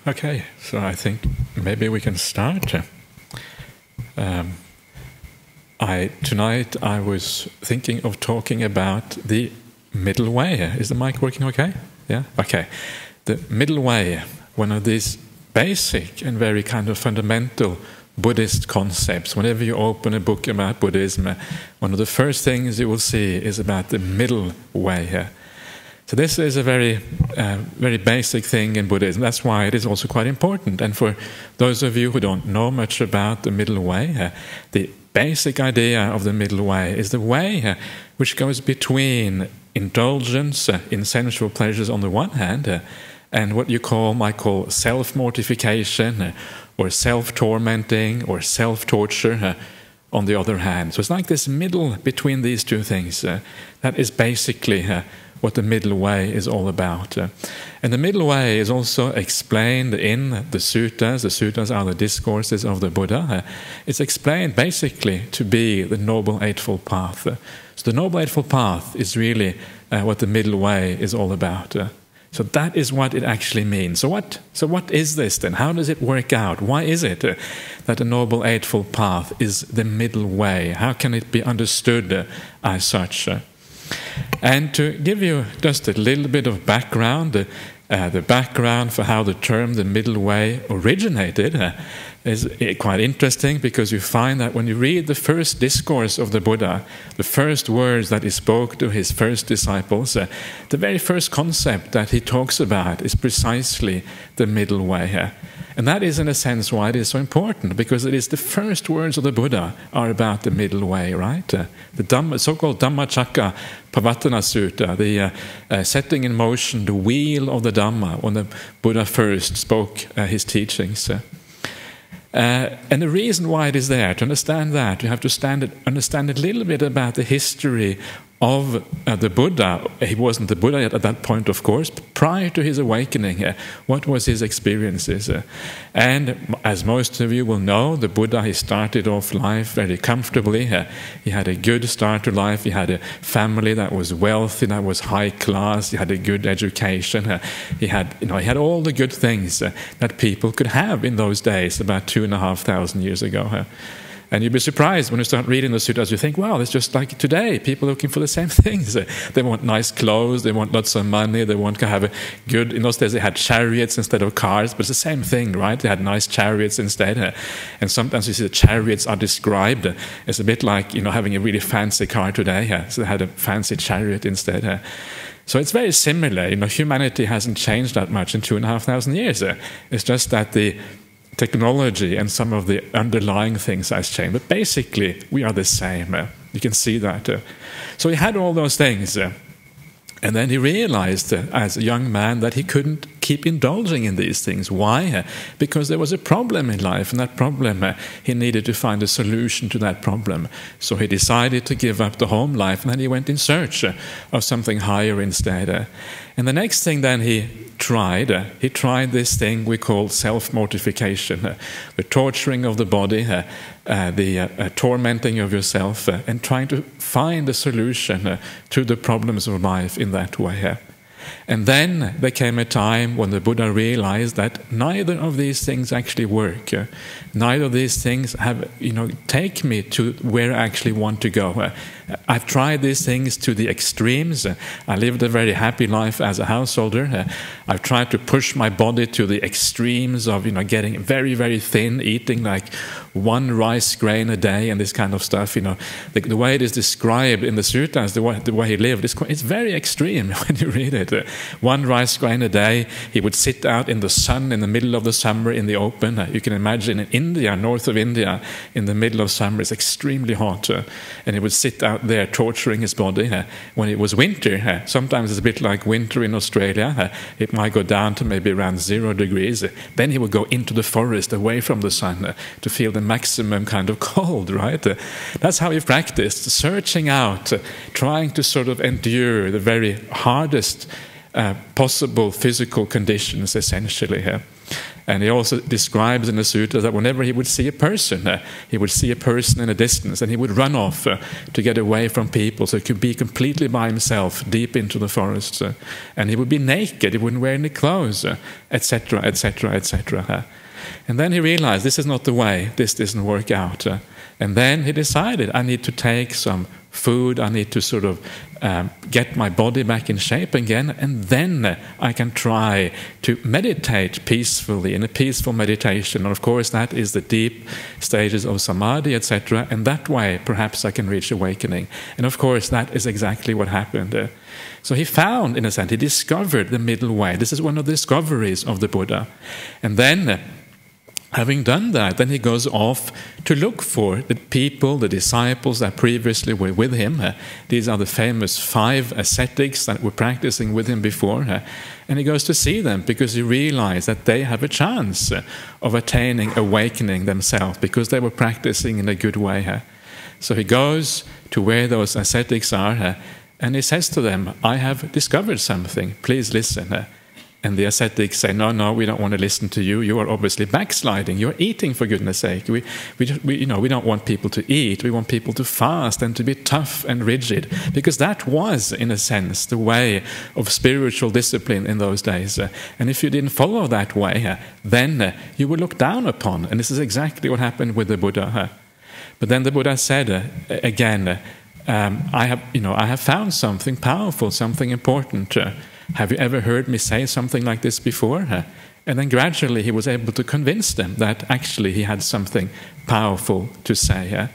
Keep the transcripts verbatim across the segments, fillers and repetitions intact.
Okay, so I think maybe we can start. Um, I tonight I was thinking of talking about the middle way. Is the mic working okay? Yeah? Okay. The middle way, one of these basic and very kind of fundamental Buddhist concepts. Whenever you open a book about Buddhism, one of the first things you will see is about the middle way. So this is a very, uh, very basic thing in Buddhism. That's why it is also quite important. And for those of you who don't know much about the middle way, uh, the basic idea of the middle way is the way uh, which goes between indulgence uh, in sensual pleasures on the one hand uh, and what you call, might call self-mortification uh, or self-tormenting or self-torture uh, on the other hand. So it's like this middle between these two things. Uh, that is basically uh, what the middle way is all about. Uh, and the middle way is also explained in the suttas. The suttas are the discourses of the Buddha. Uh, it's explained basically to be the Noble Eightfold Path. Uh, so the Noble Eightfold Path is really uh, what the middle way is all about. Uh, so that is what it actually means. So what, so what is this then? How does it work out? Why is it uh, that the Noble Eightfold Path is the middle way? How can it be understood uh, as such? Uh, And to give you just a little bit of background, uh, uh, the background for how the term the middle way originated uh, is quite interesting, because you find that when you read the first discourse of the Buddha, the first words that he spoke to his first disciples, uh, the very first concept that he talks about is precisely the middle way. Uh, And that is, in a sense, why it is so important, because it is the first words of the Buddha are about the middle way, right? Uh, the Dhamma, so-called Dhammacakka Pavattana Sutta, the uh, uh, setting in motion, the wheel of the Dhamma, when the Buddha first spoke uh, his teachings. Uh, Uh, and the reason why it is there, to understand that, you have to stand it, understand a little bit about the history of uh, the Buddha. He wasn't the Buddha yet at that point, of course, but prior to his awakening, uh, what was his experiences? Uh, and as most of you will know, the Buddha, he started off life very comfortably. Uh, he had a good start to life. He had a family that was wealthy, that was high class. He had a good education. Uh, he had, you know, he had all the good things uh, that people could have in those days, about two and a half thousand years ago. Uh, And you'd be surprised when you start reading the sutras, you think, wow, it's just like today, people are looking for the same things. They want nice clothes, they want lots of money, they want to have a good... In those days they had chariots instead of cars, but it's the same thing, right? They had nice chariots instead. And sometimes you see the chariots are described. It's a bit like, you know, having a really fancy car today. So they had a fancy chariot instead. So it's very similar. You know, humanity hasn't changed that much in two and a half thousand years. It's just that the technology and some of the underlying things has changed. But basically, we are the same. Uh, you can see that. Uh. So he had all those things. Uh, and then he realized, uh, as a young man, that he couldn't keep indulging in these things. Why? Uh, because there was a problem in life, and that problem, uh, he needed to find a solution to that problem. So he decided to give up the home life, and then he went in search uh, of something higher instead. Uh. And the next thing then he tried, uh, he tried this thing we call self-mortification, uh, the torturing of the body, uh, uh, the uh, uh, tormenting of yourself, uh, and trying to find a solution uh, to the problems of life in that way. Uh. And then there came a time when the Buddha realized that neither of these things actually work. Uh, neither of these things have, you know, take me to where I actually want to go. Uh, I've tried these things to the extremes. Uh, I lived a very happy life as a householder. Uh, I've tried to push my body to the extremes of, you know, getting very, very thin, eating like one rice grain a day and this kind of stuff. You know, the, the way it is described in the suttas, the way, the way he lived, it's, quite, it's very extreme when you read it. Uh, one rice grain a day. He would sit out in the sun in the middle of the summer in the open. Uh, you can imagine in India, north of India, in the middle of summer, it's extremely hot. Uh, and he would sit out there torturing his body. Uh, when it was winter, uh, sometimes it's a bit like winter in Australia. Uh, it might go down to maybe around zero degrees. Uh, then he would go into the forest away from the sun uh, to feel the maximum kind of cold, right? Uh, that's how he practiced, searching out, uh, trying to sort of endure the very hardest uh, possible physical conditions, essentially. Uh. And he also describes in the sutta that whenever he would see a person, uh, he would see a person in a distance, and he would run off uh, to get away from people, so he could be completely by himself deep into the forest. Uh, and he would be naked, he wouldn't wear any clothes, et cetera, et cetera, et cetera. And then he realized this is not the way, this doesn't work out. Uh, and then he decided, I need to take some food, I need to sort of um, get my body back in shape again, and then uh, I can try to meditate peacefully, in a peaceful meditation. And of course that is the deep stages of samadhi, et cetera. And that way perhaps I can reach awakening. And of course that is exactly what happened. Uh, so he found, in a sense, he discovered the middle way. This is one of the discoveries of the Buddha. And then uh, having done that, then he goes off to look for the people, the disciples that previously were with him. Uh, these are the famous five ascetics that were practicing with him before. Uh, and he goes to see them because he realized that they have a chance uh, of attaining awakening themselves because they were practicing in a good way. Uh. So he goes to where those ascetics are uh, and he says to them, I have discovered something, please listen. Uh. And the ascetics say, no, no, we don't want to listen to you. You are obviously backsliding. You're eating, for goodness sake. We, we, we, you know, we don't want people to eat. We want people to fast and to be tough and rigid. Because that was, in a sense, the way of spiritual discipline in those days. Uh, and if you didn't follow that way, uh, then uh, you were looked down upon. And this is exactly what happened with the Buddha. Uh. But then the Buddha said, uh, again, uh, um, I have, you know, I have found something powerful, something important. Uh, Have you ever heard me say something like this before? Uh, and then gradually he was able to convince them that actually he had something powerful to say. Uh.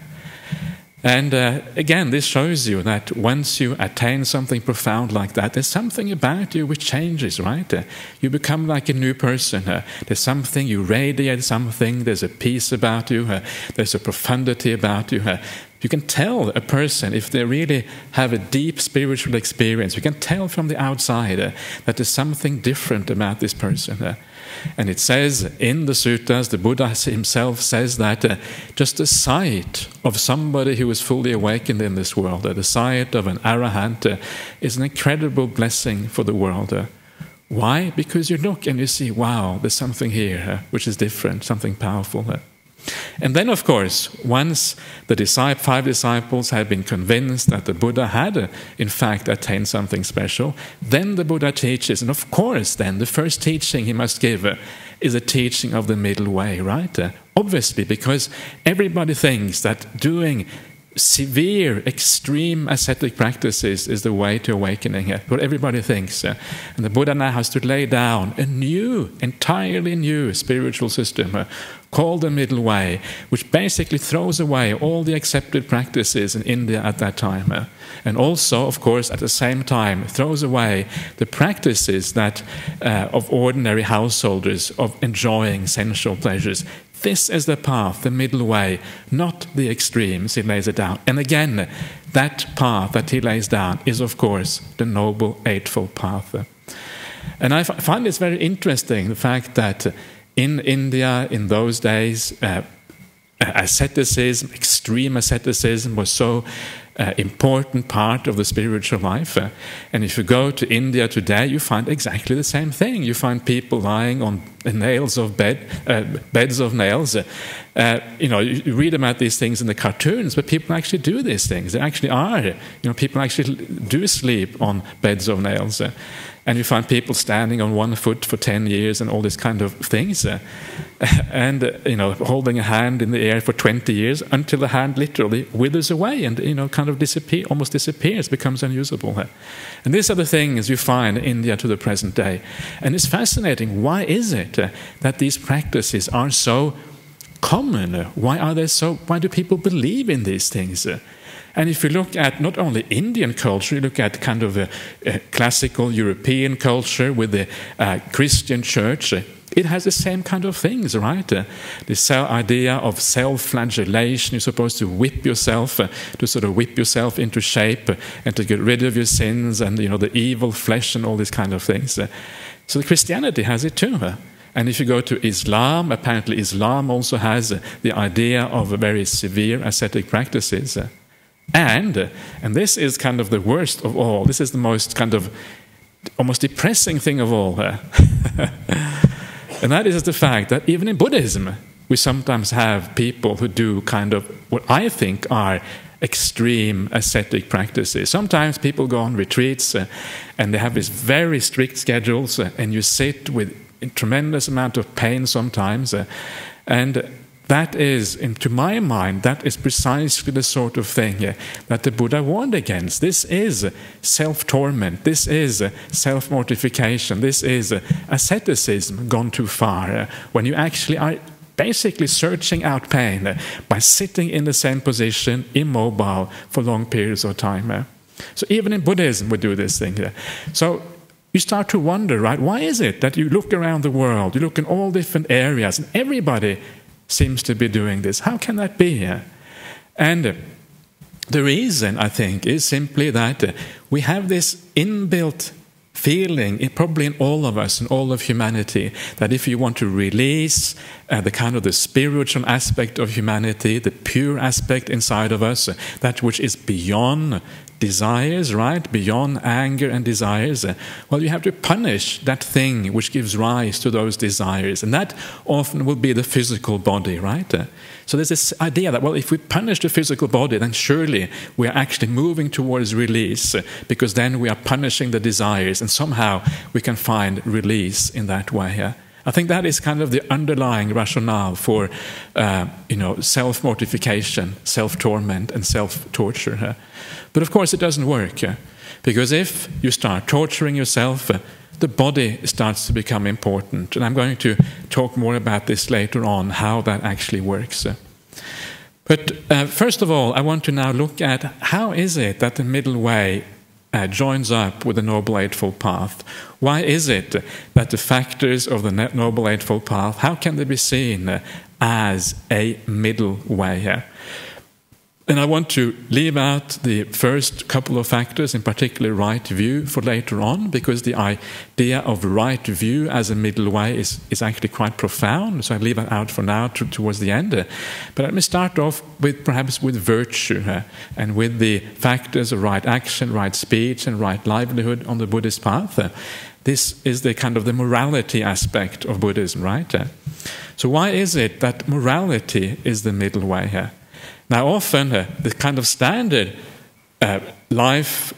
And uh, again, this shows you that once you attain something profound like that, there's something about you which changes, right? Uh, you become like a new person. Uh, there's something, you radiate something, there's a peace about you, uh, there's a profundity about you. Uh, You can tell a person, if they really have a deep spiritual experience, you can tell from the outside uh, that there's something different about this person. Uh, and it says in the suttas, the Buddha himself says that uh, just the sight of somebody who is fully awakened in this world, uh, the sight of an arahant, uh, is an incredible blessing for the world. Uh, why? Because you look and you see, wow, there's something here uh, which is different, something powerful. Uh. And then, of course, once the disciple, five disciples had been convinced that the Buddha had, uh, in fact, attained something special, then the Buddha teaches, and of course, then, the first teaching he must give uh, is a teaching of the middle way, right? Uh, obviously, because everybody thinks that doing severe, extreme ascetic practices is the way to awakening. Uh, what everybody thinks. Uh, and the Buddha now has to lay down a new, entirely new spiritual system uh, called the middle way, which basically throws away all the accepted practices in India at that time. Uh, and also, of course, at the same time, throws away the practices that uh, of ordinary householders of enjoying sensual pleasures. This is the path, the middle way, not the extremes. He lays it down. And again, that path that he lays down is, of course, the Noble Eightfold Path. And I find this very interesting, the fact that in India, in those days, uh, asceticism, extreme asceticism was so uh, important part of the spiritual life. Uh, and if you go to India today, you find exactly the same thing. You find people lying on nails of bed, uh, beds of nails. Uh, uh, you know, you, you read about these things in the cartoons, but people actually do these things. They actually are. You know, people actually do sleep on beds of nails. Uh, and you find people standing on one foot for ten years and all these kind of things. Uh, and, uh, you know, holding a hand in the air for twenty years until the hand literally withers away and, you know, kind of disappear, almost disappears, becomes unusable. Uh, and these are the things you find in India to the present day. And it's fascinating. Why is it uh, that these practices are so common? Uh, why are they so, why do people believe in these things? Uh, And if you look at not only Indian culture, you look at kind of a, a classical European culture with the uh, Christian church, uh, it has the same kind of things, right? Uh, this idea of self-flagellation, you're supposed to whip yourself, uh, to sort of whip yourself into shape uh, and to get rid of your sins and, you know, the evil flesh and all these kind of things. Uh, so Christianity has it too. Uh, And if you go to Islam, apparently Islam also has uh, the idea of very severe ascetic practices. Uh, And, and this is kind of the worst of all, this is the most kind of almost depressing thing of all. And that is the fact that even in Buddhism, we sometimes have people who do kind of what I think are extreme ascetic practices. Sometimes people go on retreats uh, and they have these very strict schedules uh, and you sit with a tremendous amount of pain sometimes. Uh, and that is, in, to my mind, that is precisely the sort of thing uh, that the Buddha warned against. This is uh, self-torment. This is uh, self-mortification. This is uh, asceticism gone too far. Uh, when you actually are basically searching out pain uh, by sitting in the same position, immobile, for long periods of time. Uh. So even in Buddhism we do this thing. Uh. So you start to wonder, right, why is it that you look around the world, you look in all different areas, and everybody seems to be doing this? How can that be? Uh? And uh, the reason, I think, is simply that uh, we have this inbuilt feeling, it, probably in all of us, in all of humanity, that if you want to release uh, the kind of the spiritual aspect of humanity, the pure aspect inside of us, uh, that which is beyond desires, right, beyond anger and desires, uh, well, you have to punish that thing which gives rise to those desires, and that often will be the physical body, right? Uh, so there's this idea that, well, if we punish the physical body, then surely we are actually moving towards release, uh, because then we are punishing the desires, and somehow we can find release in that way. Uh. I think that is kind of the underlying rationale for, uh, you know, self-mortification, self-torment, and self-torture. Uh. But of course, it doesn't work, uh, because if you start torturing yourself, uh, the body starts to become important. And I'm going to talk more about this later on, how that actually works. Uh. But uh, first of all, I want to now look at how is it that the middle way Uh, joins up with the Noble Eightfold Path. Why is it that the factors of the Noble Eightfold Path, how can they be seen uh, as a middle way? Uh? And I want to leave out the first couple of factors, in particular right view, for later on, because the idea of right view as a middle way is, is actually quite profound, so I leave that out for now to, towards the end. But let me start off with perhaps with virtue, uh, and with the factors of right action, right speech, and right livelihood on the Buddhist path. Uh, this is the kind of the morality aspect of Buddhism, right? Uh, so why is it that morality is the middle way here? Now, often uh, the kind of standard uh, life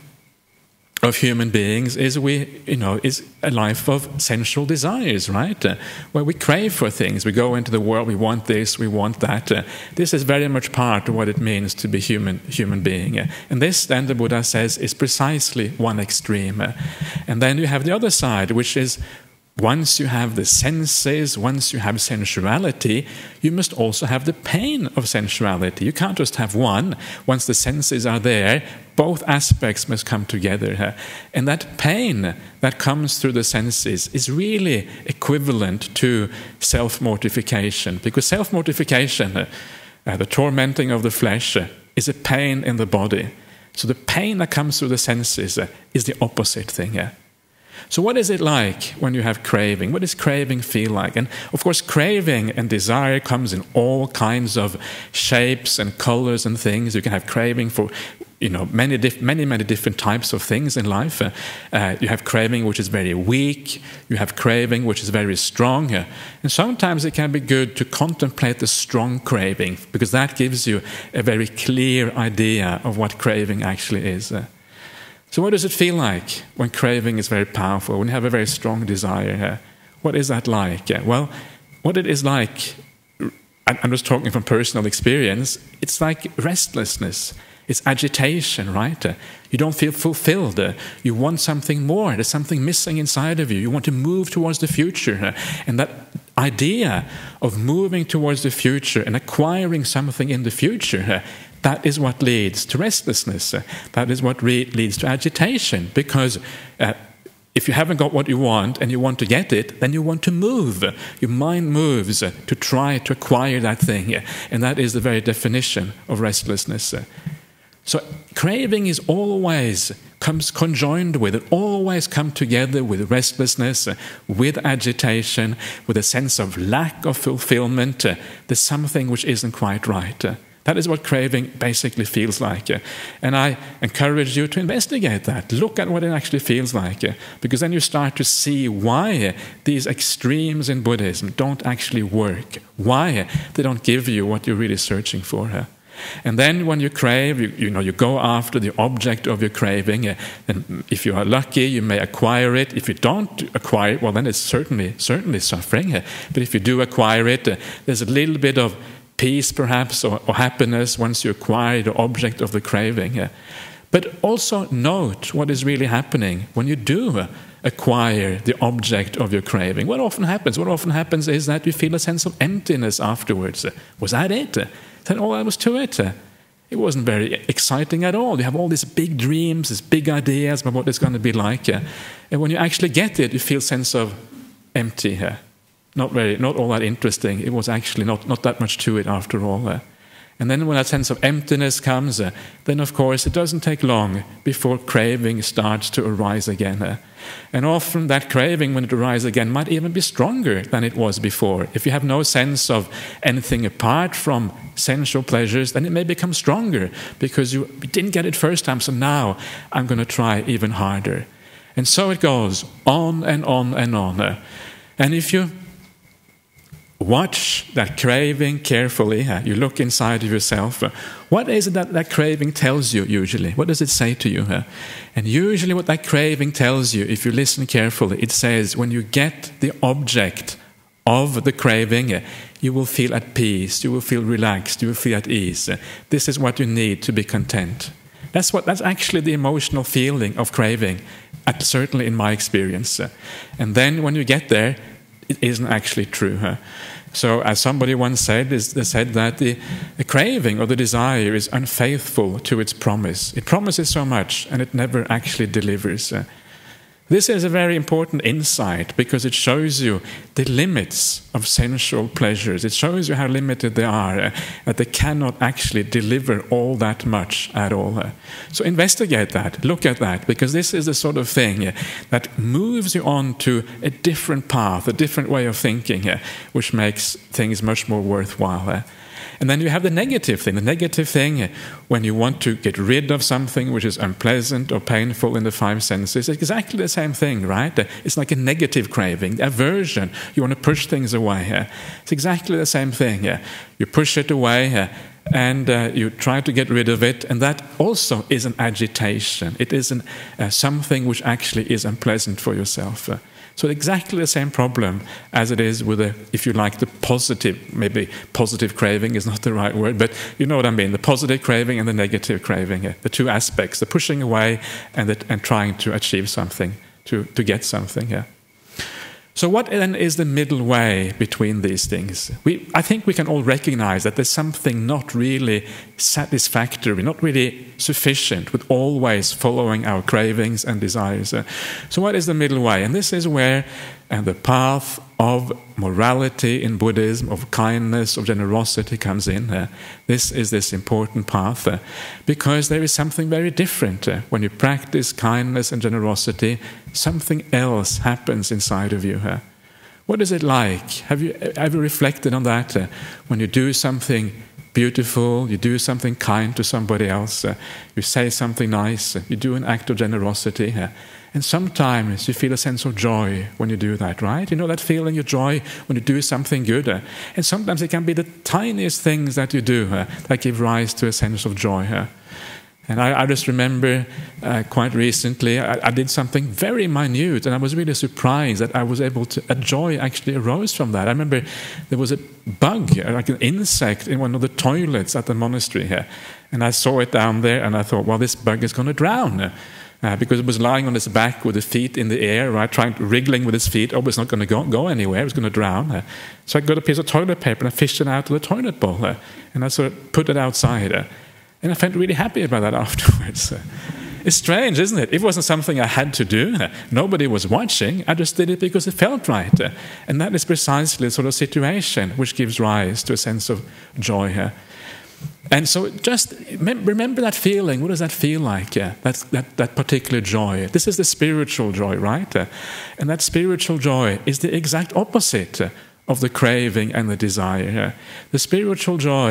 of human beings is we, you know, is a life of sensual desires, right? Uh, where we crave for things. We go into the world. We want this. We want that. Uh, this is very much part of what it means to be human, human being. Uh, and this, then, the Buddha says, is precisely one extreme. Uh, and then you have the other side, which is, once you have the senses, once you have sensuality, you must also have the pain of sensuality. You can't just have one. Once the senses are there, both aspects must come together. And that pain that comes through the senses is really equivalent to self-mortification, because self-mortification, uh, the tormenting of the flesh, uh, is a pain in the body. So the pain that comes through the senses uh, is the opposite thing. Uh. So what is it like when you have craving? What does craving feel like? And of course, craving and desire comes in all kinds of shapes and colors and things. You can have craving for, you know, many, diff many, many different types of things in life. Uh, uh, you have craving which is very weak. You have craving which is very strong. Uh, and sometimes it can be good to contemplate the strong craving, because that gives you a very clear idea of what craving actually is. Uh, So what does it feel like when craving is very powerful, when you have a very strong desire? Uh, what is that like? Uh, well, what it is like, I'm just talking from personal experience, it's like restlessness, it's agitation, right? Uh, you don't feel fulfilled, uh, you want something more, there's something missing inside of you, you want to move towards the future. Uh, and that idea of moving towards the future and acquiring something in the future, uh, that is what leads to restlessness. Uh, that is what leads to agitation, because uh, if you haven't got what you want and you want to get it, then you want to move. Your mind moves uh, to try to acquire that thing, uh, and that is the very definition of restlessness. Uh, so craving is always comes conjoined with it, always come together with restlessness, uh, with agitation, with a sense of lack of fulfillment. Uh, there's something which isn't quite right. Uh, That is what craving basically feels like. And I encourage you to investigate that. Look at what it actually feels like. Because then you start to see why these extremes in Buddhism don't actually work. Why they don't give you what you're really searching for. And then when you crave, you, you know, you go after the object of your craving. And if you are lucky, you may acquire it. If you don't acquire it, well, then it's certainly, certainly suffering. But if you do acquire it, there's a little bit of peace perhaps, or, or happiness once you acquire the object of the craving. Yeah. But also note what is really happening when you do acquire the object of your craving. What often happens? What often happens is that you feel a sense of emptiness afterwards. Was that it? Is that all there was to it? It wasn't very exciting at all. You have all these big dreams, these big ideas about what it's going to be like. Yeah. And when you actually get it, you feel a sense of empty here. Not very, not all that interesting. It was actually not, not that much to it after all. Uh. And then when that sense of emptiness comes, uh, then of course it doesn't take long before craving starts to arise again. Uh. And often that craving, when it arises again, might even be stronger than it was before. If you have no sense of anything apart from sensual pleasures, then it may become stronger because you didn't get it first time, so now I'm going to try even harder. And so it goes on and on and on. Uh. And if you watch that craving carefully, uh, you look inside of yourself, uh, what is it that that craving tells you usually? What does it say to you? Uh? And usually what that craving tells you, if you listen carefully, it says when you get the object of the craving, uh, you will feel at peace, you will feel relaxed, you will feel at ease. Uh, this is what you need to be content. That's what. That's actually the emotional feeling of craving, at, certainly in my experience. Uh, and then when you get there, it isn't actually true. Huh? So as somebody once said, they said that the, the craving or the desire is unfaithful to its promise. It promises so much and it never actually delivers. Uh, This is a very important insight because it shows you the limits of sensual pleasures. It shows you how limited they are, uh, that they cannot actually deliver all that much at all. Uh. So investigate that, look at that, because this is the sort of thing uh, that moves you on to a different path, a different way of thinking, uh, which makes things much more worthwhile. Uh. And then you have the negative thing. The negative thing, when you want to get rid of something which is unpleasant or painful in the five senses, it's exactly the same thing, right? It's like a negative craving, aversion. You want to push things away. It's exactly the same thing. You push it away and uh, you try to get rid of it, and that also is an agitation. It is an, uh, something which actually is unpleasant for yourself. Uh, So exactly the same problem as it is with, a, if you like, the positive, maybe positive craving is not the right word, but you know what I mean, the positive craving and the negative craving, uh, the two aspects, the pushing away and, the, and trying to achieve something, to, to get something. Yeah. So what then is the middle way between these things? We, I think we can all recognize that there's something not really satisfactory, not really sufficient with always following our cravings and desires. Uh, so what is the middle way? And this is where and the path of morality in Buddhism, of kindness, of generosity comes in. Uh, this is this important path uh, because there is something very different. Uh, when you practice kindness and generosity, something else happens inside of you. Uh, what is it like? Have you ever reflected on that? Uh, when you do something beautiful, you do something kind to somebody else, uh, you say something nice, uh, you do an act of generosity, uh, and sometimes you feel a sense of joy when you do that, right? You know that feeling of joy when you do something good. Uh, and sometimes it can be the tiniest things that you do uh, that give rise to a sense of joy. Uh. And I, I just remember uh, quite recently, I, I did something very minute, and I was really surprised that I was able to, a joy actually arose from that. I remember there was a bug, like an insect, in one of the toilets at the monastery here. And I saw it down there, and I thought, well, this bug is going to drown. Uh, because it was lying on its back with the feet in the air, right, trying to, wriggling with its feet. Oh, it's not going to go, go anywhere. It was going to drown. Uh, so I got a piece of toilet paper and I fished it out of the toilet bowl. Uh, and I sort of put it outside. Uh, and I felt really happy about that afterwards. Uh, it's strange, isn't it? It wasn't something I had to do. Uh, nobody was watching. I just did it because it felt right. Uh, and that is precisely the sort of situation which gives rise to a sense of joy here. Uh, And so just remember that feeling. What does that feel like? Yeah, that's, that, that particular joy. This is the spiritual joy, right? Uh, and that spiritual joy is the exact opposite uh, of the craving and the desire. Uh, the spiritual joy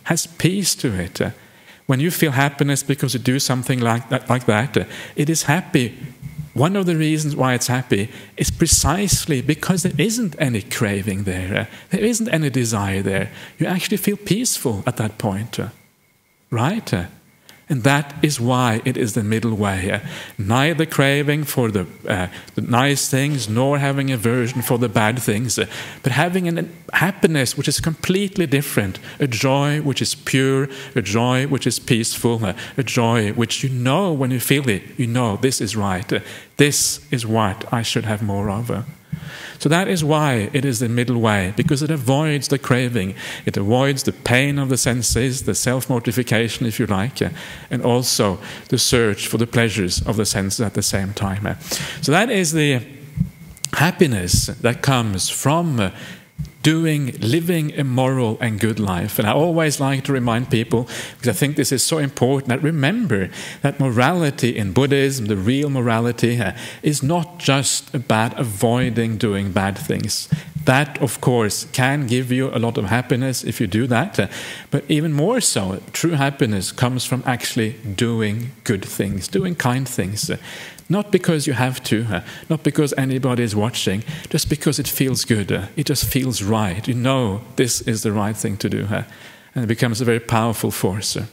has peace to it. When you feel happiness because you do something like that, like that, it is happy. One of the reasons why it's happy is precisely because there isn't any craving there. There isn't any desire there. You actually feel peaceful at that point. Right? And that is why it is the middle way. Neither craving for the, uh, the nice things, nor having aversion for the bad things, but having a happiness which is completely different, a joy which is pure, a joy which is peaceful, a joy which you know when you feel it, you know this is right, this is what I should have more of. So that is why it is the middle way, because it avoids the craving, it avoids the pain of the senses, the self-mortification, if you like, and also the search for the pleasures of the senses at the same time. So that is the happiness that comes from doing, living a moral and good life. And I always like to remind people, because I think this is so important, that remember that morality in Buddhism, the real morality, uh, is not just about avoiding doing bad things. That, of course, can give you a lot of happiness if you do that. Uh, but even more so, true happiness comes from actually doing good things, doing kind things. Uh, Not because you have to, uh, not because anybody is watching, just because it feels good. Uh, it just feels right. You know this is the right thing to do. Uh, and it becomes a very powerful force. Uh.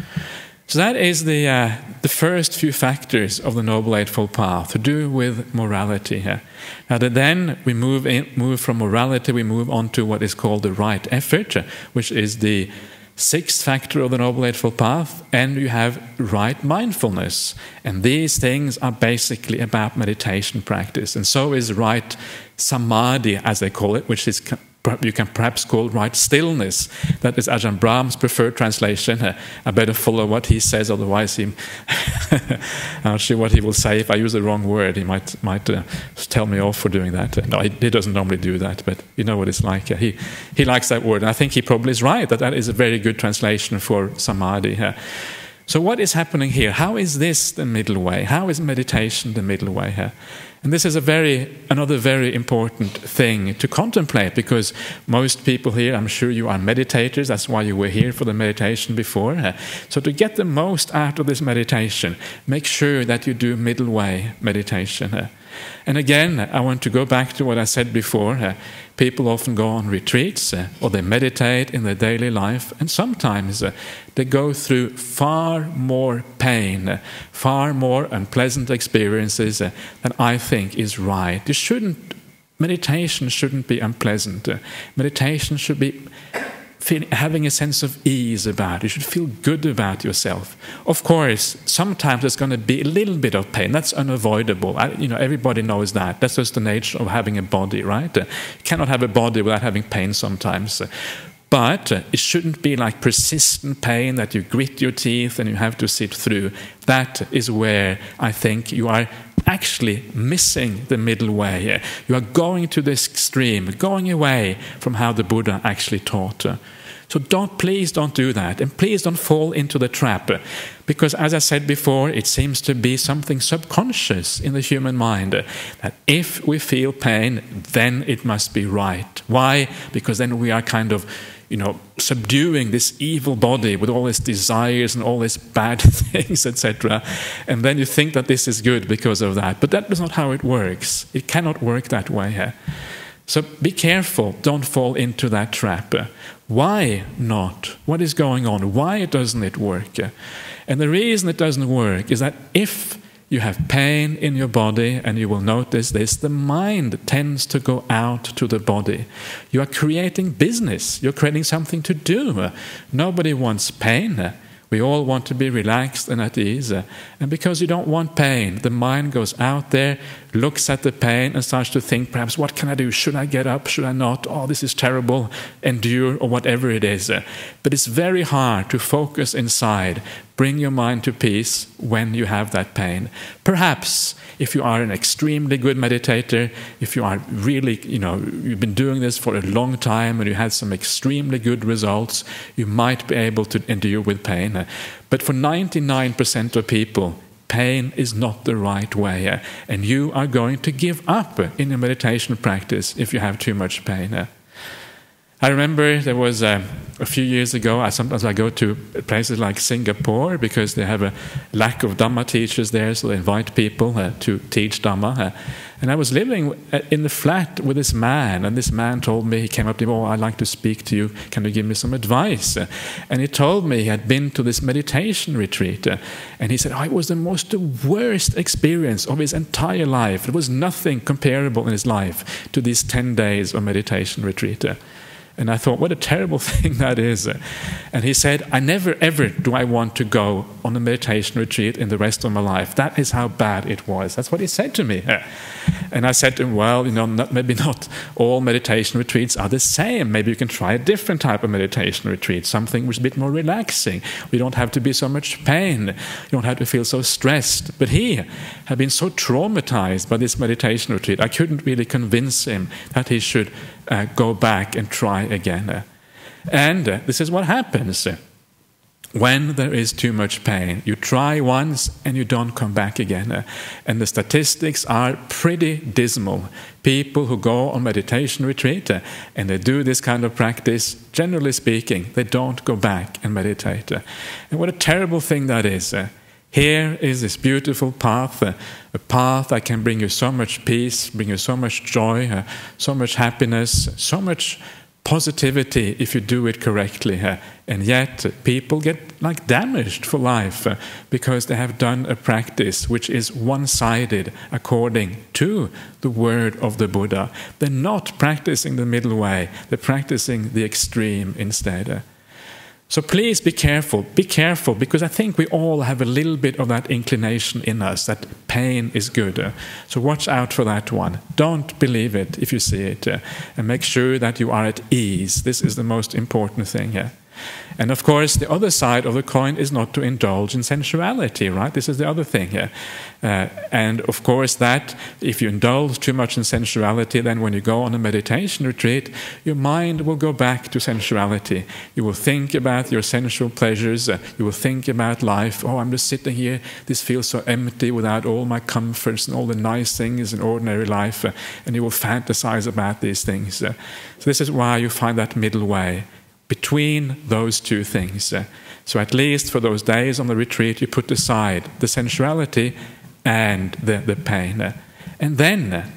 So that is the, uh, the first few factors of the Noble Eightfold Path, to do with morality. Uh. Now then we move, in, move from morality, we move on to what is called the right effort, uh, which is the sixth factor of the Noble Eightfold Path, and you have right mindfulness. And these things are basically about meditation practice. And so is right samadhi, as they call it, which is you can perhaps call right stillness. That is Ajahn Brahm's preferred translation. Uh, I better follow what he says, otherwise he, I'm not sure what he will say. If I use the wrong word, he might might uh, tell me off for doing that. Uh, no, he, he doesn't normally do that, but you know what it's like. Uh, he, he likes that word, and I think he probably is right, that that is a very good translation for samadhi. Uh, so what is happening here? How is this the middle way? How is meditation the middle way here? And this is a very, another very important thing to contemplate, because most people here, I'm sure you are meditators, that's why you were here for the meditation before. Uh, so to get the most out of this meditation, make sure that you do middle way meditation. Uh, and again, I want to go back to what I said before. Uh, people often go on retreats, uh, or they meditate in their daily life, and sometimes uh, they go through far more pain, uh, far more unpleasant experiences uh, than I think is right. You shouldn't, meditation shouldn't be unpleasant. Uh, meditation should be feel, having a sense of ease about it. You should feel good about yourself. Of course, sometimes there's going to be a little bit of pain. That's unavoidable. I, you know, everybody knows that. That's just the nature of having a body, right? Uh, you cannot have a body without having pain sometimes. Uh, But uh, it shouldn't be like persistent pain that you grit your teeth and you have to sit through. That is where I think you are actually missing the middle way. Uh, you are going to this extreme, going away from how the Buddha actually taught. Uh, so don't, please don't do that. And please don't fall into the trap. Uh, because as I said before, it seems to be something subconscious in the human mind. Uh, that if we feel pain, then it must be right. Why? Because then we are kind of you know, subduing this evil body with all its desires and all its bad things, et cetera. And then you think that this is good because of that. But that is not how it works. It cannot work that way. Eh? So be careful. Don't fall into that trap. Why not? What is going on? Why doesn't it work? And the reason it doesn't work is that if you have pain in your body, and you will notice this, the mind tends to go out to the body. You are creating business. You're creating something to do. Nobody wants pain. We all want to be relaxed and at ease. And because you don't want pain, the mind goes out there, looks at the pain and starts to think, perhaps, what can I do? Should I get up? Should I not? Oh, this is terrible. Endure, or whatever it is. But it's very hard to focus inside, bring your mind to peace when you have that pain. Perhaps if you are an extremely good meditator, if you are really, you know, you've been doing this for a long time and you had some extremely good results, you might be able to endure with pain. But for ninety-nine percent of people, pain is not the right way. And you are going to give up in your meditation practice if you have too much pain. I remember there was um, a few years ago, I sometimes I go to places like Singapore because they have a lack of Dhamma teachers there, so they invite people uh, to teach Dhamma. Uh, and I was living in the flat with this man, and this man told me, he came up to me, oh, I'd like to speak to you, can you give me some advice? Uh, and he told me he had been to this meditation retreat, uh, and he said, oh, it was the most, the worst experience of his entire life. There was nothing comparable in his life to these ten days of meditation retreat. Uh, And I thought, what a terrible thing that is. And he said, I never ever do I want to go on a meditation retreat in the rest of my life. That is how bad it was. That's what he said to me. And I said to him, well, you know, not, maybe not all meditation retreats are the same. Maybe you can try a different type of meditation retreat, something which is a bit more relaxing. We don't have to be so much pain. You don't have to feel so stressed. But he had been so traumatized by this meditation retreat, I couldn't really convince him that he should Uh, go back and try again. Uh, and uh, this is what happens uh, when there is too much pain. You try once and you don't come back again. Uh, and the statistics are pretty dismal. People who go on meditation retreat uh, and they do this kind of practice, generally speaking, they don't go back and meditate. Uh, and what a terrible thing that is. Uh, Here is this beautiful path, uh, a path that can bring you so much peace, bring you so much joy, uh, so much happiness, so much positivity if you do it correctly. Uh, and yet uh, people get like damaged for life uh, because they have done a practice which is one-sided according to the word of the Buddha. They're not practicing the middle way, they're practicing the extreme instead. Uh, So please be careful, be careful, because I think we all have a little bit of that inclination in us, that pain is good. Uh, so watch out for that one. Don't believe it if you see it. Uh, and make sure that you are at ease. This is the most important thing here. And of course, the other side of the coin is not to indulge in sensuality, right? This is the other thing here. Uh, and of course, that if you indulge too much in sensuality, then when you go on a meditation retreat, your mind will go back to sensuality. You will think about your sensual pleasures. Uh, you will think about life. Oh, I'm just sitting here. This feels so empty without all my comforts and all the nice things in ordinary life. Uh, and you will fantasize about these things. Uh, so this is why you find that middle way between those two things. Uh, so at least for those days on the retreat, you put aside the sensuality and the, the pain. Uh, and then, uh,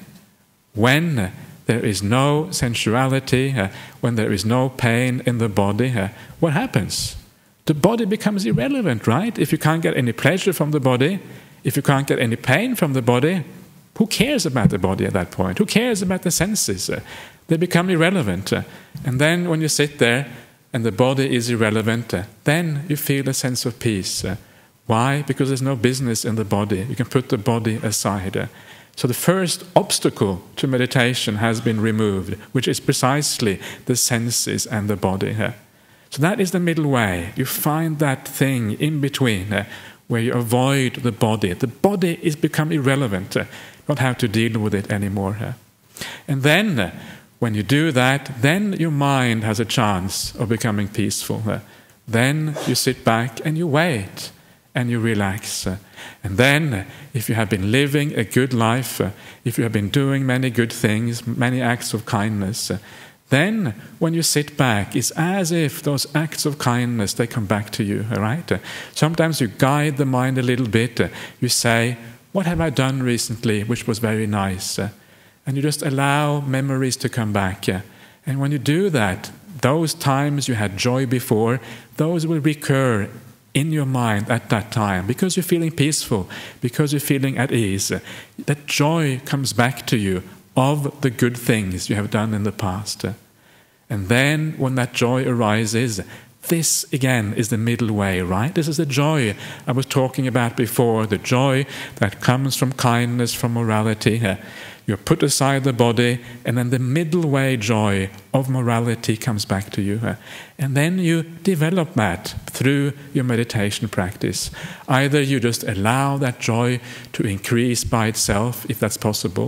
when uh, there is no sensuality, uh, when there is no pain in the body, uh, what happens? The body becomes irrelevant, right? If you can't get any pleasure from the body, if you can't get any pain from the body, who cares about the body at that point? Who cares about the senses? Uh, they become irrelevant. Uh, and then when you sit there, and the body is irrelevant, uh, then you feel a sense of peace. Uh, why? Because there's no business in the body. You can put the body aside. Uh, so the first obstacle to meditation has been removed, which is precisely the senses and the body. Uh, so that is the middle way. You find that thing in between uh, where you avoid the body. The body is become irrelevant. Uh, you don't have to deal with it anymore. Uh, and then, uh, when you do that, then your mind has a chance of becoming peaceful. Uh, then you sit back and you wait and you relax. Uh, and then, uh, if you have been living a good life, uh, if you have been doing many good things, many acts of kindness, uh, then when you sit back, it's as if those acts of kindness, they come back to you, all right? Uh, sometimes you guide the mind a little bit. Uh, you say, what have I done recently which was very nice? Uh, And you just allow memories to come back. Yeah? And when you do that, those times you had joy before, those will recur in your mind at that time. Because you're feeling peaceful, because you're feeling at ease, that joy comes back to you of the good things you have done in the past. And then when that joy arises, this again is the middle way, right? This is the joy I was talking about before, the joy that comes from kindness, from morality. You put aside the body, and then the middle way joy of morality comes back to you. And then you develop that through your meditation practice. Either you just allow that joy to increase by itself, if that's possible,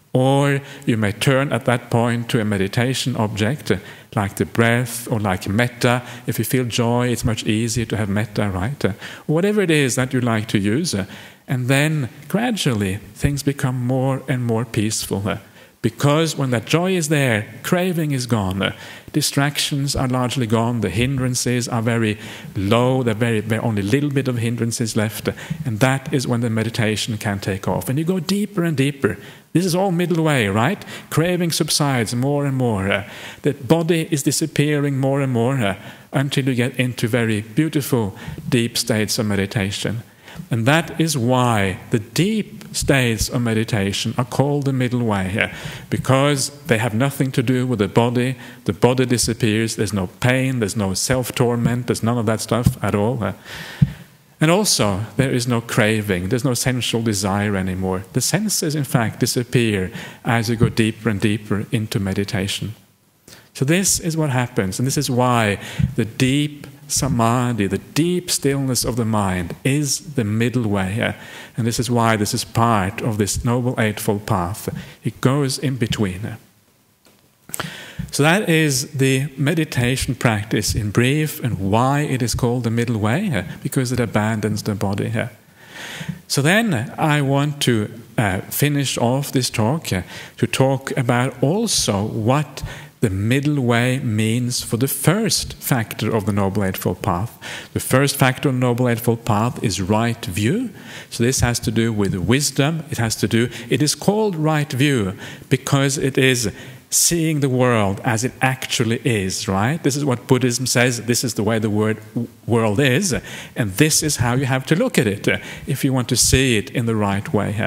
or you may turn at that point to a meditation object, like the breath or like metta. If you feel joy, it's much easier to have metta, right? Whatever it is that you like to use. And then gradually things become more and more peaceful. Because when that joy is there, craving is gone. Distractions are largely gone. The hindrances are very low. There's very, very only a little bit of hindrances left. And that is when the meditation can take off. And you go deeper and deeper. This is all middle way, right? Craving subsides more and more. Uh, the body is disappearing more and more uh, until you get into very beautiful, deep states of meditation. And that is why the deep states of meditation are called the middle way, uh, because they have nothing to do with the body. The body disappears. There's no pain. There's no self-torment. There's none of that stuff at all. Uh, And also, there is no craving, there's no sensual desire anymore. The senses, in fact, disappear as you go deeper and deeper into meditation. So this is what happens, and this is why the deep samadhi, the deep stillness of the mind, is the middle way. And this is why this is part of this Noble Eightfold Path. It goes in between. So that is the meditation practice in brief, and why it is called the middle way, because it abandons the body. So then I want to uh, finish off this talk uh, to talk about also what the middle way means for the first factor of the Noble Eightfold Path. The first factor of the Noble Eightfold Path is right view. So this has to do with wisdom. It has to do, it is called right view because it is seeing the world as it actually is, right? This is what Buddhism says. This is the way the word world is, and this is how you have to look at it if you want to see it in the right way.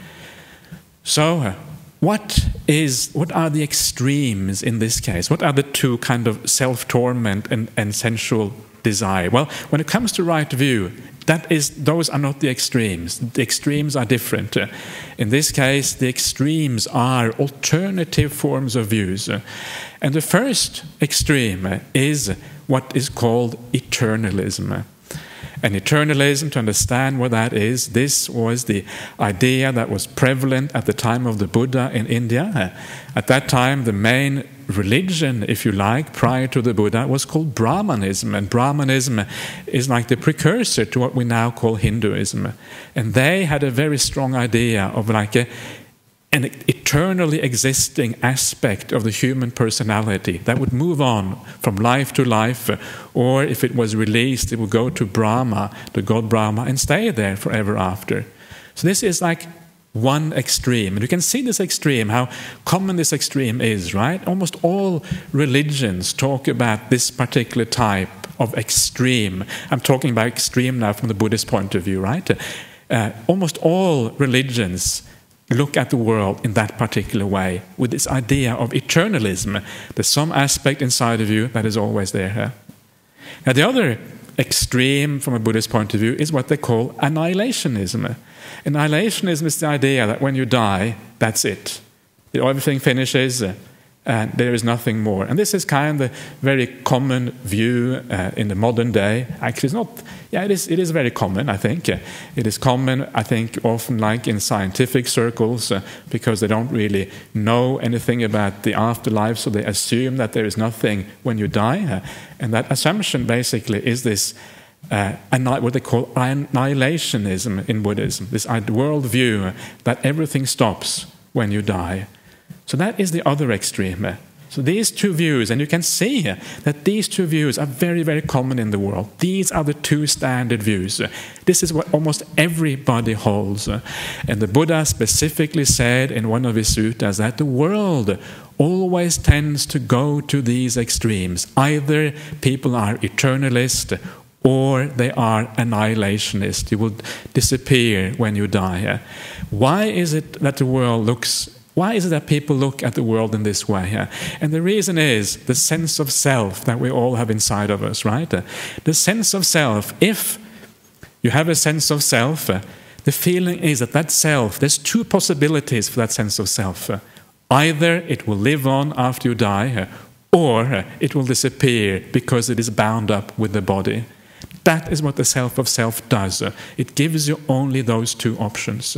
So, what is what are the extremes in this case? What are the two kind of self-torment and, and sensual desire? Well, when it comes to right view, that is, those are not the extremes. The extremes are different. Uh, in this case, the extremes are alternative forms of views. Uh, and the first extreme uh, is what is called eternalism. And eternalism, to understand what that is, this was the idea that was prevalent at the time of the Buddha in India. Uh, at that time, the main religion, if you like, prior to the Buddha was called Brahmanism. And Brahmanism is like the precursor to what we now call Hinduism. And they had a very strong idea of like a, an eternally existing aspect of the human personality that would move on from life to life, or if it was released, it would go to Brahma, the god Brahma, and stay there forever after. So this is like one extreme. And you can see this extreme, how common this extreme is, right? Almost all religions talk about this particular type of extreme. I'm talking about extreme now from the Buddhist point of view, right? Uh, almost all religions look at the world in that particular way, with this idea of eternalism. There's some aspect inside of you that is always there. Huh? Now, the other extreme from a Buddhist point of view is what they call annihilationism. Annihilationism is the idea that when you die, that's it. Everything finishes and there is nothing more. And this is kind of a very common view uh, in the modern day. Actually, it's not, yeah, it is, it is very common, I think. It is common, I think, often like in scientific circles, uh, because they don't really know anything about the afterlife, so they assume that there is nothing when you die. Uh, and that assumption basically is this Uh, what they call annihilationism in Buddhism, this worldview that everything stops when you die. So that is the other extreme. So these two views, and you can see that these two views are very, very common in the world. These are the two standard views. This is what almost everybody holds. And the Buddha specifically said in one of his suttas that the world always tends to go to these extremes. Either people are eternalist or they are annihilationists. You will disappear when you die. Why is it that the world looks, why is it that people look at the world in this way? And the reason is the sense of self that we all have inside of us, right? The sense of self, if you have a sense of self, the feeling is that that self, there's two possibilities for that sense of self. Either it will live on after you die, or it will disappear because it is bound up with the body. That is what the self of self does. It gives you only those two options.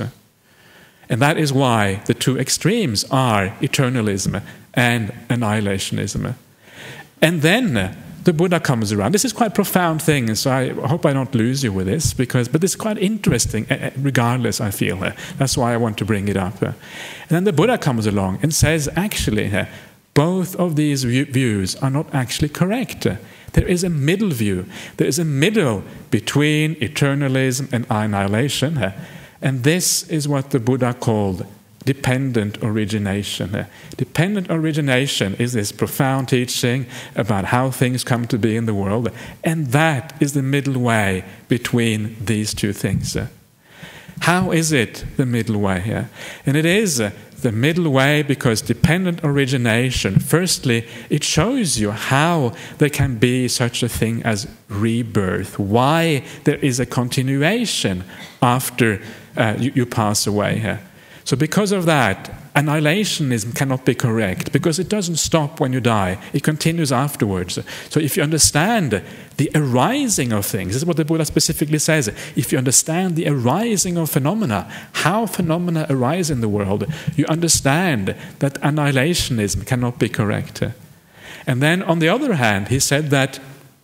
And that is why the two extremes are eternalism and annihilationism. And then the Buddha comes around. This is quite a profound thing, so I hope I don't lose you with this, because but it's quite interesting, regardless, I feel. That's why I want to bring it up. And then the Buddha comes along and says, actually, both of these views are not actually correct. There is a middle view. There is a middle between eternalism and annihilation. And this is what the Buddha called dependent origination. Dependent origination is this profound teaching about how things come to be in the world, and that is the middle way between these two things. How is it the middle way? And it is the middle way because dependent origination, firstly, it shows you how there can be such a thing as rebirth, why there is a continuation after uh, you, you pass away. So because of that, annihilationism cannot be correct, because it doesn't stop when you die. It continues afterwards. So if you understand the arising of things, this is what the Buddha specifically says, if you understand the arising of phenomena, how phenomena arise in the world, you understand that annihilationism cannot be correct. And then on the other hand, he said that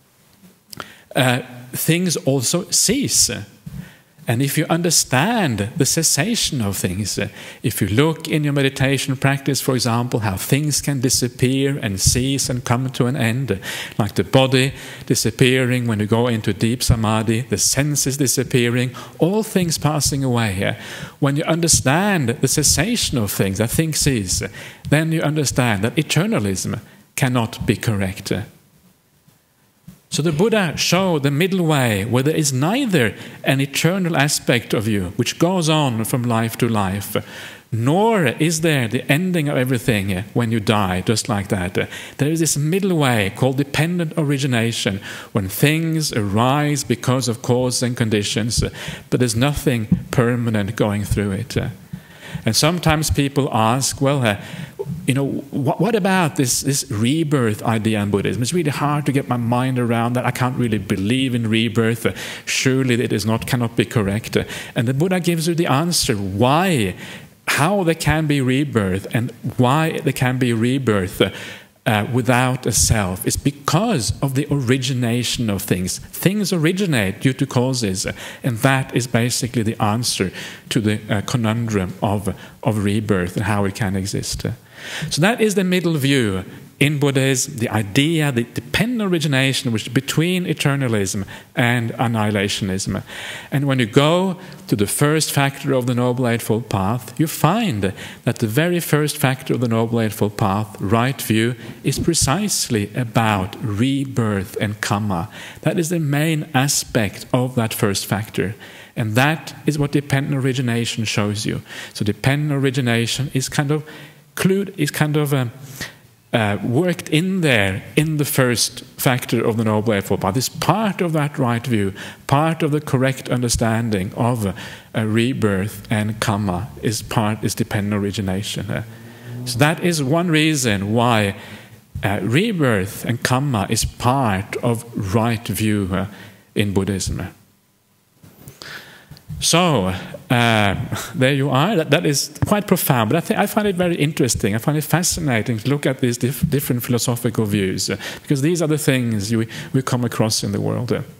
uh, things also cease. And if you understand the cessation of things, if you look in your meditation practice, for example, how things can disappear and cease and come to an end, like the body disappearing when you go into deep samadhi, the senses disappearing, all things passing away. When you understand the cessation of things, that things cease, then you understand that eternalism cannot be correct. So the Buddha showed the middle way where there is neither an eternal aspect of you which goes on from life to life, nor is there the ending of everything when you die, just like that. There is this middle way called dependent origination, when things arise because of causes and conditions, but there's nothing permanent going through it. And sometimes people ask, well, uh, you know, what, what about this, this rebirth idea in Buddhism? It's really hard to get my mind around that. I can't really believe in rebirth. Uh, surely it is not, cannot be correct. Uh, and the Buddha gives you the answer why, how there can be rebirth, and why there can be rebirth uh, uh, without a self. It's because of the origination of things. Things originate due to causes, uh, and that is basically the answer to the uh, conundrum of, of rebirth and how it can exist. Uh, So that is the middle view in Buddhism, the idea, the dependent origination which is between eternalism and annihilationism. And when you go to the first factor of the Noble Eightfold Path, you find that the very first factor of the Noble Eightfold Path, right view, is precisely about rebirth and karma. That is the main aspect of that first factor. And that is what dependent origination shows you. So dependent origination is kind of is kind of um, uh, worked in there in the first factor of the Noble Eightfold Path. It's part of that right view, part of the correct understanding of uh, uh, rebirth and karma is part is dependent origination. Uh, so that is one reason why uh, rebirth and karma is part of right view uh, in Buddhism. So, uh, there you are. That, that is quite profound, but I, think, I find it very interesting. I find it fascinating to look at these dif different philosophical views, uh, because these are the things you, we come across in the world. Uh.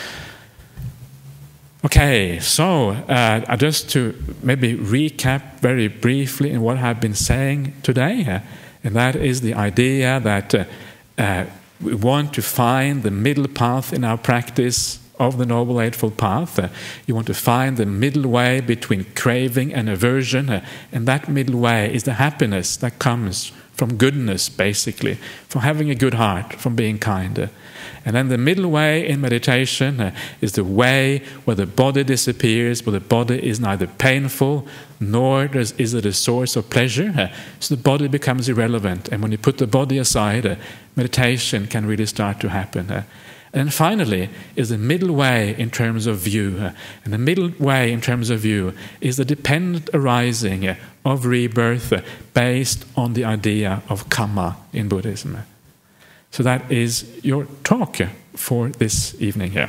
Okay, so uh, just to maybe recap very briefly in what I've been saying today, uh, and that is the idea that uh, uh, we want to find the middle path in our practice of the Noble Eightfold Path. Uh, you want to find the middle way between craving and aversion, uh, and that middle way is the happiness that comes from goodness, basically, from having a good heart, from being kind. Uh, and then the middle way in meditation uh, is the way where the body disappears, where the body is neither painful nor does, is it a source of pleasure. Uh, so the body becomes irrelevant, and when you put the body aside, uh, meditation can really start to happen. Uh, And finally is the middle way in terms of view. And the middle way in terms of view is the dependent arising of rebirth based on the idea of karma in Buddhism. So that is your talk for this evening here.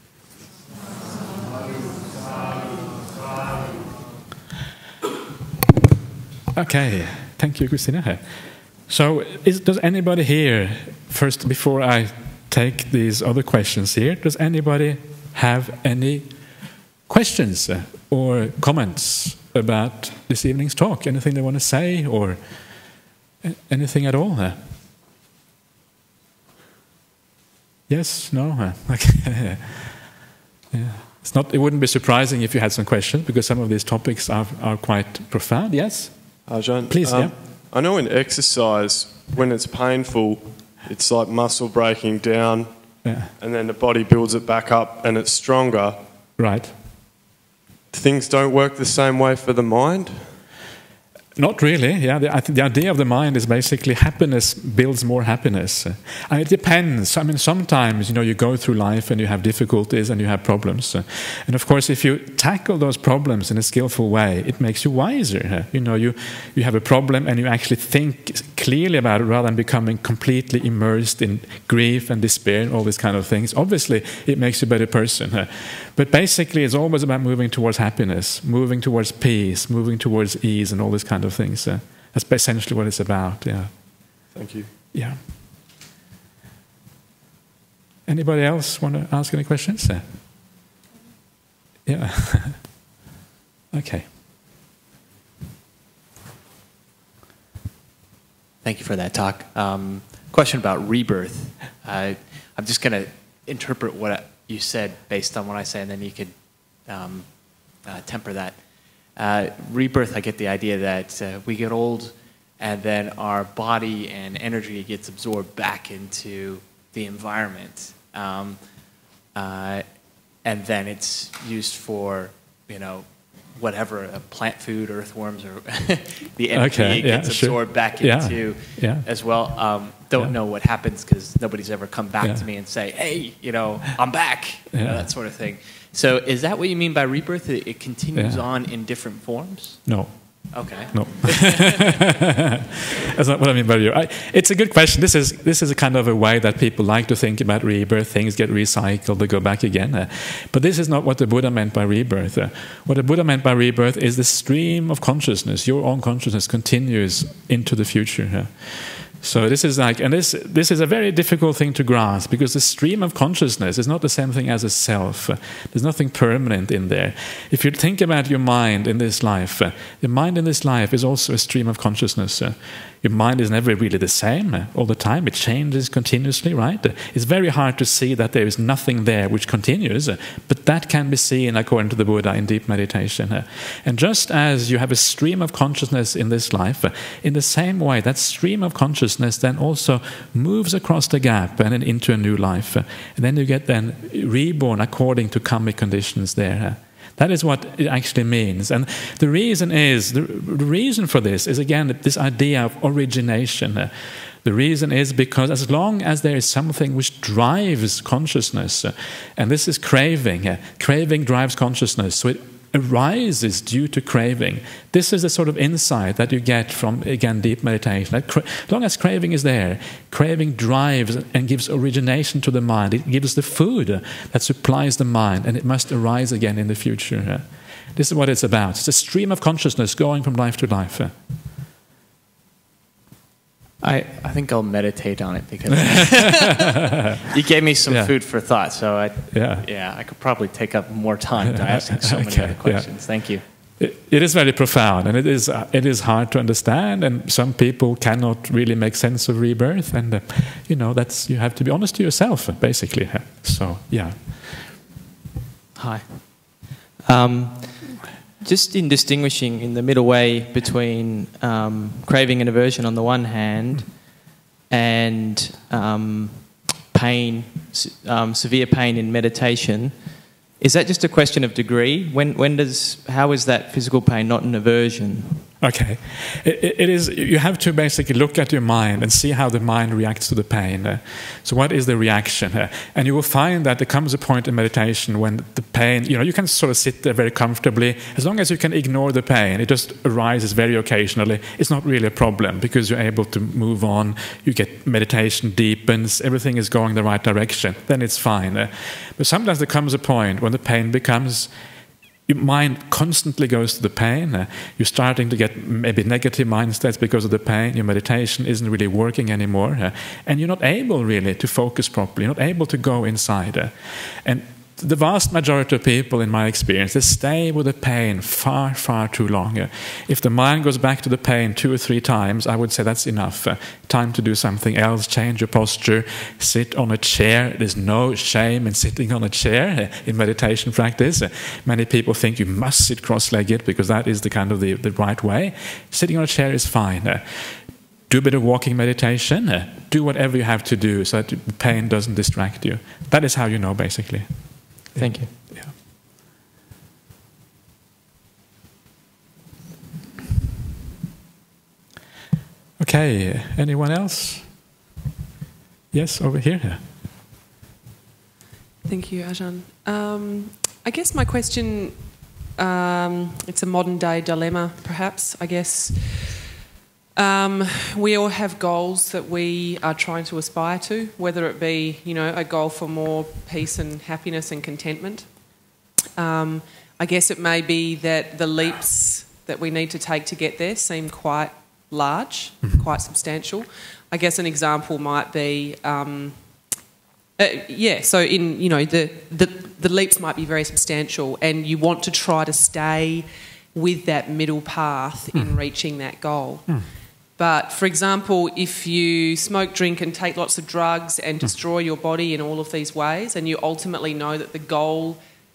Okay, thank you, Christina. So is, does anybody here, first before I take these other questions here. Does anybody have any questions uh, or comments about this evening's talk? Anything they want to say, or anything at all? Uh? Yes? No? Uh, okay. Yeah. It's not, it wouldn't be surprising if you had some questions, because some of these topics are, are quite profound. Yes? Ajahn, please. Um, yeah. I know in exercise, when it's painful, it's like muscle breaking down, yeah. and then the body builds it back up and it's stronger. Right. Things don't work the same way for the mind? Not really. Yeah, the, I think the idea of the mind is basically happiness builds more happiness. Uh, and it depends. I mean, sometimes you know you go through life and you have difficulties and you have problems. Uh, and of course, if you tackle those problems in a skillful way, it makes you wiser. Uh, you know, you you have a problem and you actually think clearly about it rather than becoming completely immersed in grief and despair and all these kind of things. Obviously, it makes you a better person. Uh, but basically, it's always about moving towards happiness, moving towards peace, moving towards ease, and all this kind of things. Uh, that's essentially what it's about. Yeah. Thank you. Yeah. Anybody else want to ask any questions? Uh, yeah. Okay. Thank you for that talk. Um, question about rebirth. Uh, I'm just going to interpret what you said based on what I say, and then you could um, uh, temper that. Uh, rebirth, I get the idea that uh, we get old and then our body and energy gets absorbed back into the environment. Um, uh, and then it's used for, you know, whatever, uh, plant food, earthworms, or the energy okay, yeah, gets sure. absorbed back yeah, into yeah. as well. Um, don't yeah. know what happens because nobody's ever come back yeah. to me and say, hey, you know, I'm back, yeah. you know, that sort of thing. So is that what you mean by rebirth? It, it continues yeah. on in different forms? No. Okay. No. That's not what I mean by rebirth. It's a good question. This is this is a kind of a way that people like to think about rebirth. Things get recycled, they go back again. Uh, but this is not what the Buddha meant by rebirth. Uh, what the Buddha meant by rebirth is the stream of consciousness. Your own consciousness continues into the future. Uh, So this is like, and this this is a very difficult thing to grasp, because the stream of consciousness is not the same thing as a self. Uh, there's nothing permanent in there. If you think about your mind in this life, uh, the mind in this life is also a stream of consciousness. Uh, your mind is never really the same uh, all the time. It changes continuously, right? Uh, it's very hard to see that there is nothing there which continues, uh, but that can be seen, according to the Buddha, in deep meditation. Uh, and just as you have a stream of consciousness in this life, uh, in the same way, that stream of consciousness then also moves across the gap and then into a new life. Uh, and then you get then reborn according to karmic conditions there. Uh, That is what it actually means. And the reason is, the reason for this is, again, this idea of origination. Uh, the reason is because as long as there is something which drives consciousness, uh, and this is craving, uh, craving drives consciousness, so it arises due to craving. This is the sort of insight that you get from, again, deep meditation. That as long as craving is there, craving drives and gives origination to the mind. It gives the food that supplies the mind, and it must arise again in the future. This is what it's about. It's a stream of consciousness going from life to life. I, I think I'll meditate on it, because you gave me some yeah. food for thought. So I yeah. yeah I could probably take up more time to asking so many okay. other questions. Yeah. Thank you. It, it is very profound, and it is uh, it is hard to understand, and some people cannot really make sense of rebirth, and uh, you know that's you have to be honest to yourself, basically. So yeah. Hi. Um, Just in distinguishing in the middle way between um, craving and aversion on the one hand, and um, pain, um, severe pain in meditation, is that just a question of degree? When, when does, how is that physical pain not an aversion? Okay, it, it is. You have to basically look at your mind and see how the mind reacts to the pain. Uh, so, what is the reaction? Uh, and you will find that there comes a point in meditation when the pain, you know, you can sort of sit there very comfortably. As long as you can ignore the pain, it just arises very occasionally. It's not really a problem, because you're able to move on. You get meditation deepens. Everything is going the right direction. Then it's fine. Uh, but sometimes there comes a point when the pain becomes your mind constantly goes to the pain. Uh, you're starting to get maybe negative mind states because of the pain. Your meditation isn't really working anymore. Uh, and you're not able really to focus properly. You're not able to go inside. Uh, and the vast majority of people, in my experience, they stay with the pain far, far too long. Uh, if the mind goes back to the pain two or three times, I would say that's enough. Uh, time to do something else, change your posture, sit on a chair. There's no shame in sitting on a chair uh, in meditation practice. Uh, many people think you must sit cross-legged because that is the kind of the, the right way. Sitting on a chair is fine. Uh, do a bit of walking meditation. Uh, do whatever you have to do so that the pain doesn't distract you. That is how you know, basically. Thank you. Yeah. Okay, anyone else? Yes, over here. Thank you, Ajahn. Um, I guess my question, um, it's a modern day dilemma, perhaps, I guess. Um, we all have goals that we are trying to aspire to, whether it be, you know, a goal for more peace and happiness and contentment. Um, I guess it may be that the leaps that we need to take to get there seem quite large, mm-hmm. quite substantial. I guess an example might be, um, uh, yeah, so in, you know, the, the, the leaps might be very substantial and you want to try to stay with that middle path mm. in reaching that goal. Mm. But, for example, if you smoke, drink and take lots of drugs and destroy your body in all of these ways, and you ultimately know that the goal,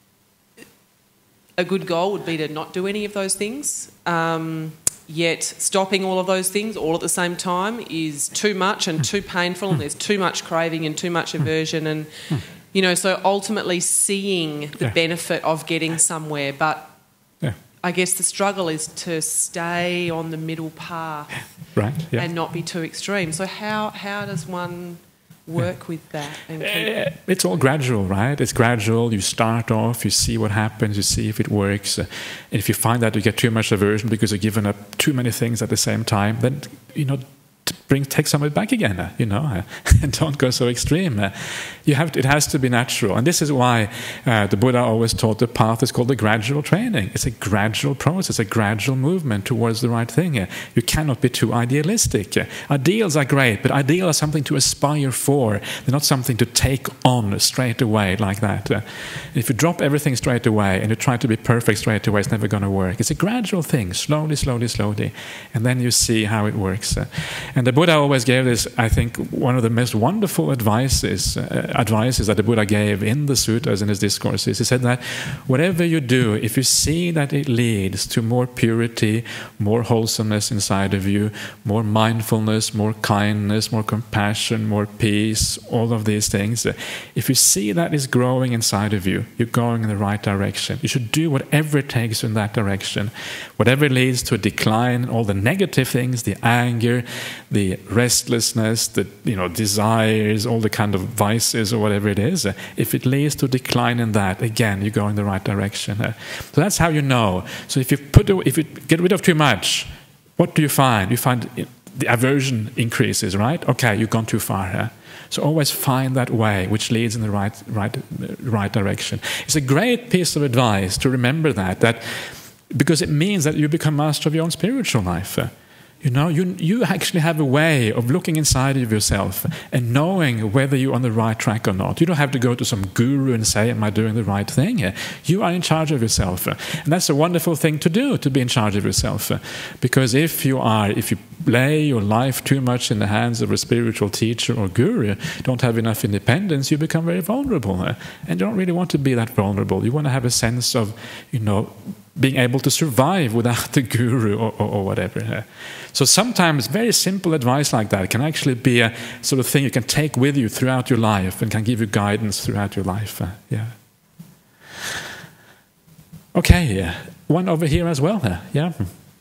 a good goal would be to not do any of those things, um, yet stopping all of those things all at the same time is too much and too painful, and there's too much craving and too much aversion, and, you know, so ultimately seeing the yeah. benefit of getting somewhere, but yeah. I guess the struggle is to stay on the middle path, right? Yeah. And not be too extreme. So how how does one work yeah. with that? And keep... It's all gradual, right? It's gradual. You start off, you see what happens, you see if it works. Uh, and if you find that you get too much aversion because you're giving up too many things at the same time, then, you know, to bring take some of it back again, uh, you know, uh, and don't go so extreme. Uh, you have to, it has to be natural, and this is why uh, the Buddha always taught the path is called the gradual training. It's a gradual process, a gradual movement towards the right thing. Uh, you cannot be too idealistic. Uh, ideals are great, but ideals are something to aspire for. They're not something to take on straight away like that. Uh, if you drop everything straight away and you try to be perfect straight away, it's never going to work. It's a gradual thing, slowly, slowly, slowly, and then you see how it works. Uh, And the Buddha always gave this, I think, one of the most wonderful advices, uh, advices that the Buddha gave in the sutras and his discourses. He said that whatever you do, if you see that it leads to more purity, more wholesomeness inside of you, more mindfulness, more kindness, more compassion, more peace, all of these things, if you see that is growing inside of you, you're going in the right direction. You should do whatever it takes in that direction. Whatever leads to a decline, all the negative things, the anger, the restlessness, the you know desires, all the kind of vices or whatever it is, uh, if it leads to decline in that, again, you go in the right direction. Uh, so that's how you know. So if you put, if you get rid of too much, what do you find? You find the aversion increases, right? Okay, you've gone too far. Uh, so always find that way which leads in the right, right, right direction. It's a great piece of advice to remember that, that because it means that you become master of your own spiritual life. Uh, You know, you, you actually have a way of looking inside of yourself and knowing whether you're on the right track or not. You don't have to go to some guru and say, am I doing the right thing? You are in charge of yourself. And that's a wonderful thing to do, to be in charge of yourself. Because if you are, if you lay your life too much in the hands of a spiritual teacher or guru, don't have enough independence, you become very vulnerable. And you don't really want to be that vulnerable. You want to have a sense of, you know, being able to survive without the guru or, or, or whatever. So sometimes very simple advice like that can actually be a sort of thing you can take with you throughout your life and can give you guidance throughout your life. Uh, yeah. Okay, uh, one over here as well. Uh, yeah.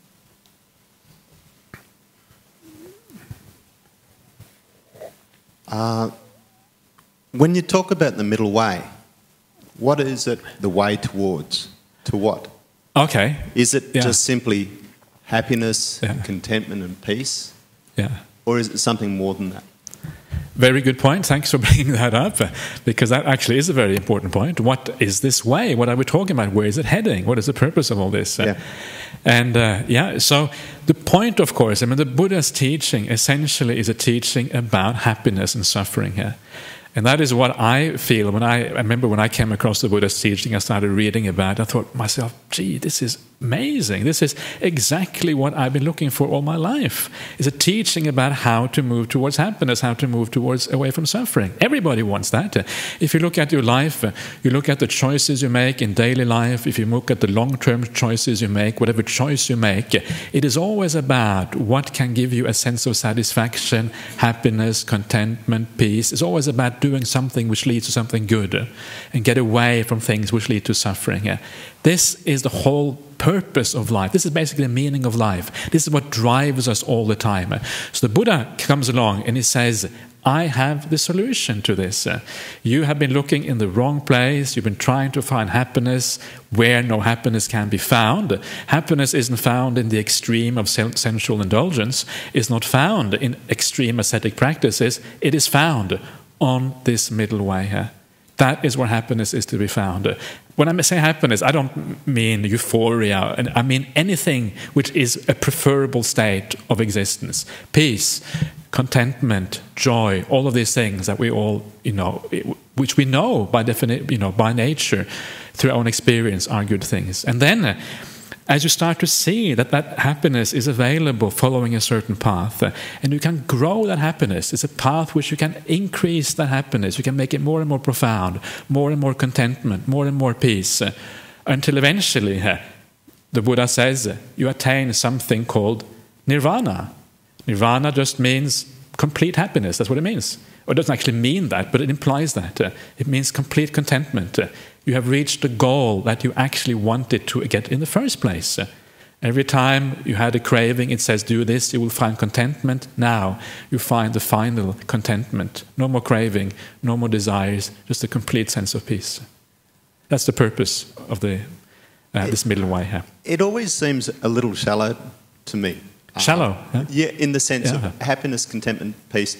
Uh, when you talk about the middle way, what is it the way towards? To what? Okay. Is it yeah. just simply happiness, yeah. contentment and peace? Yeah. Or is it something more than that? Very good point. Thanks for bringing that up, because that actually is a very important point. What is this way? What are we talking about? Where is it heading? What is the purpose of all this? Yeah. And uh, yeah, so the point, of course, I mean, the Buddha's teaching essentially is a teaching about happiness and suffering here. And that is what I feel when I, I remember when I came across the Buddha's teaching, I started reading about it, I thought to myself, gee, this is amazing. This is exactly what I've been looking for all my life. It's a teaching about how to move towards happiness, how to move towards away from suffering. Everybody wants that. If you look at your life, you look at the choices you make in daily life, if you look at the long-term choices you make, whatever choice you make, it is always about what can give you a sense of satisfaction, happiness, contentment, peace. It's always about doing something which leads to something good and get away from things which lead to suffering. This is the whole purpose of life. This is basically the meaning of life. This is what drives us all the time. So the Buddha comes along and he says, I have the solution to this. You have been looking in the wrong place. You've been trying to find happiness where no happiness can be found. Happiness isn't found in the extreme of sensual indulgence. It's not found in extreme ascetic practices. It is found on this middle way here. That is where happiness is to be found. When I say happiness, I don't mean euphoria. I mean anything which is a preferable state of existence. Peace, contentment, joy, all of these things that we all, you know, which we know by definition, you know, by nature, through our own experience, are good things. And then, as you start to see that that happiness is available following a certain path, uh, and you can grow that happiness, it's a path which you can increase that happiness, you can make it more and more profound, more and more contentment, more and more peace, uh, until eventually, uh, the Buddha says, uh, you attain something called nirvana. Nirvana just means complete happiness, that's what it means. Or it doesn't actually mean that, but it implies that. Uh, it means complete contentment. Uh, you have reached the goal that you actually wanted to get in the first place. Uh, every time you had a craving, it says, do this, you will find contentment. Now you find the final contentment. No more craving, no more desires, just a complete sense of peace. That's the purpose of the uh, this middle way here. It always seems a little shallow to me. Shallow? Uh, yeah, in the sense yeah. of happiness, contentment, peace.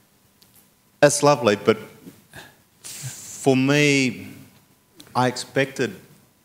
That's lovely, but for me, I expected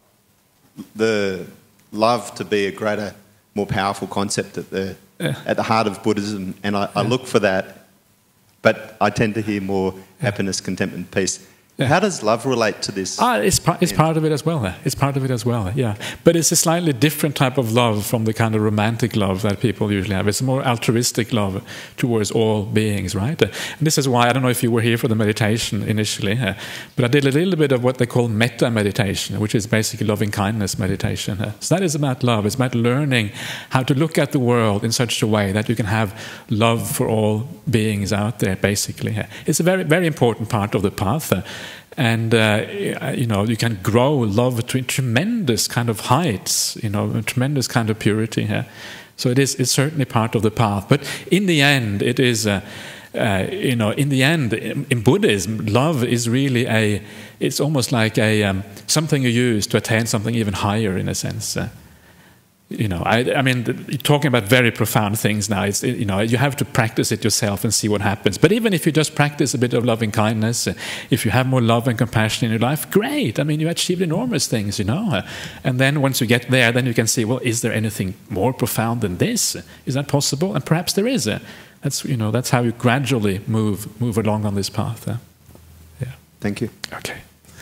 the love to be a greater, more powerful concept at the yeah. at the heart of Buddhism, and I, I yeah. look for that, but I tend to hear more yeah. happiness, contentment, peace. Yeah. How does love relate to this? Ah, it's, par it's part of it as well. It's part of it as well, yeah. But it's a slightly different type of love from the kind of romantic love that people usually have. It's a more altruistic love towards all beings, right? And this is why, I don't know if you were here for the meditation initially, uh, but I did a little bit of what they call metta meditation, which is basically loving-kindness meditation. Uh, so that is about love. It's about learning how to look at the world in such a way that you can have love for all beings out there, basically. Uh, it's a very, very important part of the path. Uh, And, uh, you know, you can grow love to tremendous kind of heights, you know, a tremendous kind of purity here. So it is, it's certainly part of the path. But in the end, it is, uh, uh, you know, in the end, in, in Buddhism, love is really a, it's almost like a, um, something you use to attain something even higher in a sense. Uh, You know, I, I mean, you're talking about very profound things now. It's, you know, you have to practice it yourself and see what happens. But even if you just practice a bit of loving kindness, if you have more love and compassion in your life, great. I mean, you achieved enormous things, you know. And then once you get there, then you can see, well, is there anything more profound than this? Is that possible? And perhaps there is. That's, you know, that's how you gradually move move along on this path. Yeah. Thank you. Okay.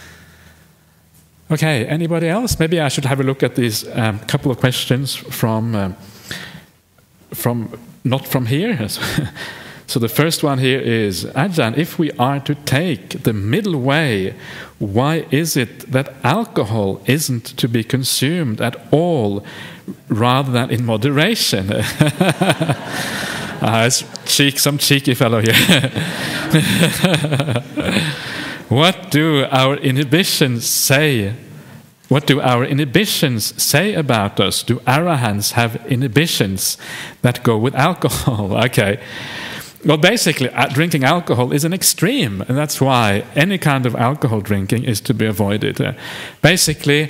Okay, anybody else? Maybe I should have a look at these um, couple of questions from, um, from not from here. So the first one here is, Ajahn, if we are to take the middle way, why is it that alcohol isn't to be consumed at all rather than in moderation? uh, it's cheek, some cheeky fellow here. What do our inhibitions say? What do our inhibitions say about us? Do arahants have inhibitions that go with alcohol? Okay. Well, basically, uh, drinking alcohol is an extreme, and that's why any kind of alcohol drinking is to be avoided. Uh, basically,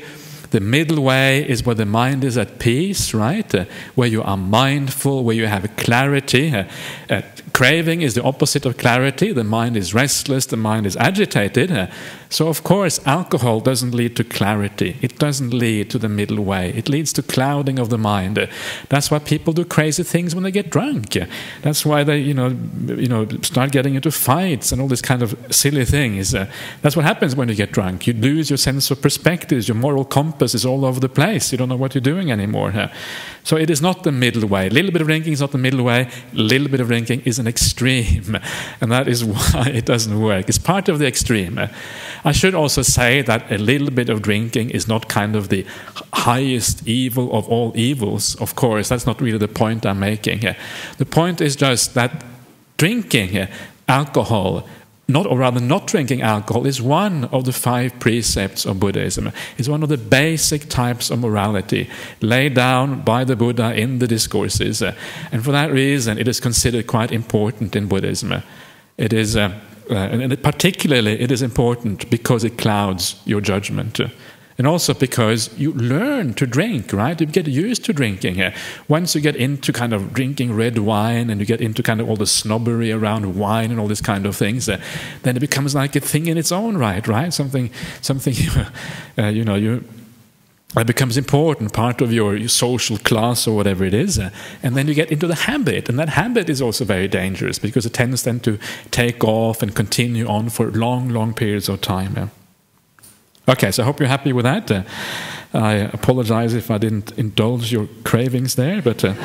The middle way is where the mind is at peace, right? Uh, where you are mindful, where you have clarity. Uh, uh, craving is the opposite of clarity. The mind is restless, the mind is agitated. Uh, so, of course, alcohol doesn't lead to clarity. It doesn't lead to the middle way. It leads to clouding of the mind. Uh, that's why people do crazy things when they get drunk. Uh, that's why they, you know, you know, start getting into fights and all this kind of silly things. Uh, that's what happens when you get drunk. You lose your sense of perspective. Your moral compass is all over the place. You don't know what you're doing anymore. Uh, so it is not the middle way. A little bit of drinking is not the middle way. A little bit of drinking is an extreme. And that is why it doesn't work. It's part of the extreme. Uh, I should also say that a little bit of drinking is not kind of the highest evil of all evils. Of course, that's not really the point I'm making. Uh, the point is just that drinking uh, alcohol, not, or rather not drinking alcohol, is one of the five precepts of Buddhism. It's one of the basic types of morality laid down by the Buddha in the discourses. Uh, and for that reason, it is considered quite important in Buddhism. It is, uh, uh, and particularly it is important because it clouds your judgment. Uh, And also because you learn to drink, right? You get used to drinking. Once you get into kind of drinking red wine and you get into kind of all the snobbery around wine and all these kind of things, then it becomes like a thing in its own right, right? Something, something, uh, you know, you. It becomes important, part of your, your social class or whatever it is, uh, and then you get into the habit, and that habit is also very dangerous because it tends then to take off and continue on for long, long periods of time. Yeah. Okay, so I hope you're happy with that. Uh, I apologize if I didn't indulge your cravings there, but uh,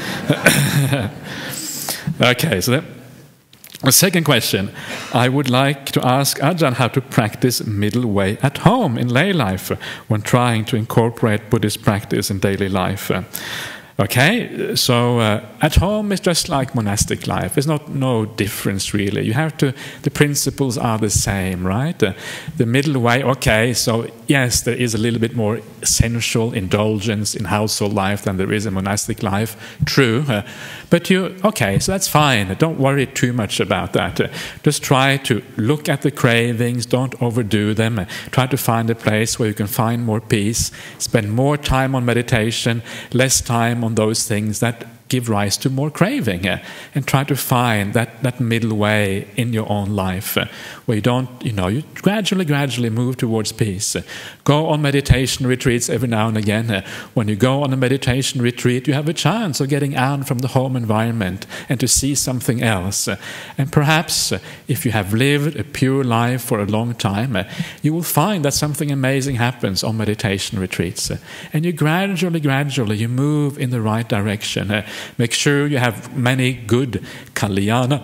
okay. So that, the second question, I would like to ask Ajahn how to practice middle way at home in lay life when trying to incorporate Buddhist practice in daily life. Uh, Okay, so uh, at home it's just like monastic life. There's not no difference really. You have to. The principles are the same, right? Uh, the middle way. Okay, so yes, there is a little bit more sensual indulgence in household life than there is in monastic life. True, uh, but you okay? So that's fine. Don't worry too much about that. Uh, just try to look at the cravings. Don't overdo them. Uh, try to find a place where you can find more peace. Spend more time on meditation, less time on those things that give rise to more craving, uh, and try to find that, that middle way in your own life uh, where you don't, you know, you gradually, gradually move towards peace. Uh, go on meditation retreats every now and again. Uh, when you go on a meditation retreat, you have a chance of getting out from the home environment and to see something else. Uh, and perhaps uh, if you have lived a pure life for a long time, uh, you will find that something amazing happens on meditation retreats. Uh, and you gradually, gradually, you move in the right direction. Uh, Make sure you have many good kalyana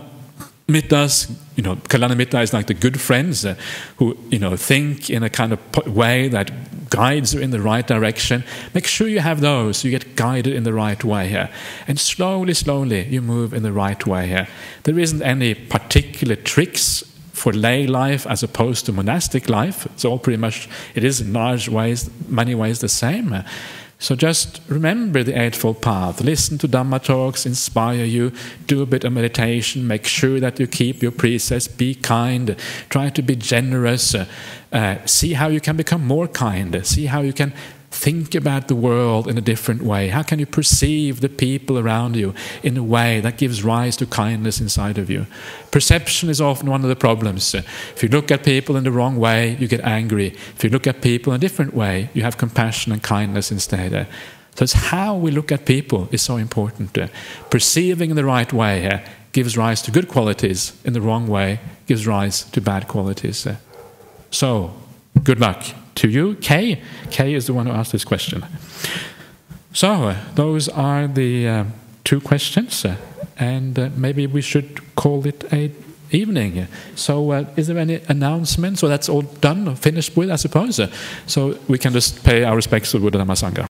mittas. You know, kalyana mitta is like the good friends uh, who, you know, think in a kind of way that guides you in the right direction. Make sure you have those, so you get guided in the right way here. And slowly, slowly, you move in the right way here. There isn't any particular tricks for lay life as opposed to monastic life. It's all pretty much, it is in large ways, many ways the same. So just remember the Eightfold Path. Listen to Dhamma talks, inspire you, do a bit of meditation, make sure that you keep your precepts, be kind, try to be generous, uh, uh, see how you can become more kind, see how you can think about the world in a different way. How can you perceive the people around you in a way that gives rise to kindness inside of you? Perception is often one of the problems. If you look at people in the wrong way, you get angry. If you look at people in a different way, you have compassion and kindness instead. So it's how we look at people is so important. Perceiving in the right way gives rise to good qualities. In the wrong way gives rise to bad qualities. So, good luck to you. Kay. Kay is the one who asked this question. So, uh, those are the uh, two questions, uh, and uh, maybe we should call it a evening. So, uh, is there any announcements? So that's all done, finished with, I suppose. Uh, so we can just pay our respects to Buddha Dhamma Sangha.